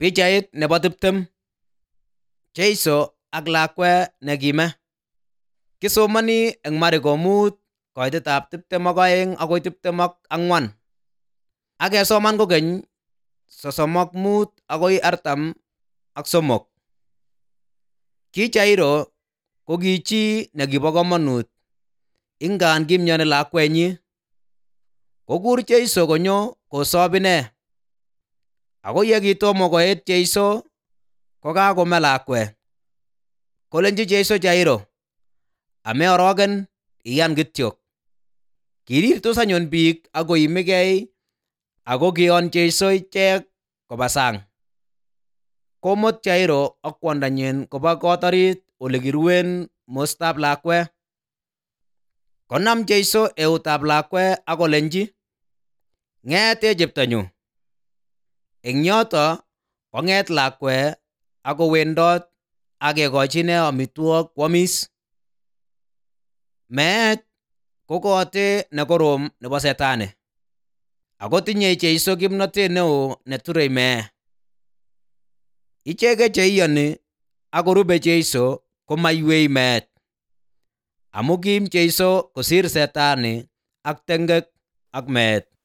Pichait nebo 20. Jeiso ak lakwet nekime. Kisomoni eng Marko 5:22 akoi 24. Ak kesoman kokeny 35 akoi 43. Ki Jairo ko ki chi nekibo komonut, ingaan kimyoni lakwenyi. Kokur Jeiso konyo kosob ine. Ako ye kitomo koet Jeiso, kokakome lakwet. Kolenji Jeiso Jairo, ameorogen, iyan kityo. Kirirtos anyun biik akoimigei, ako kion Jeiso ichek koba sang. Komut Jairo ak kwondanyin koba kot orit ole kiruen mostab lakwet. Konam Jeiso eutab lakwet akolenji, ng'eet cheptonyu. Eng yoto kong'et lakwet akowendot akekochi ine amitwogik kwomis. Meet ko kote nekorom nebo Setani, ako tinye Jeiso kimnotet neo neturei meet. Icheke cheiyoni akorube Jeiso komaiywei meet, amu kim Jeiso kosir Setani ak tengek ak meet.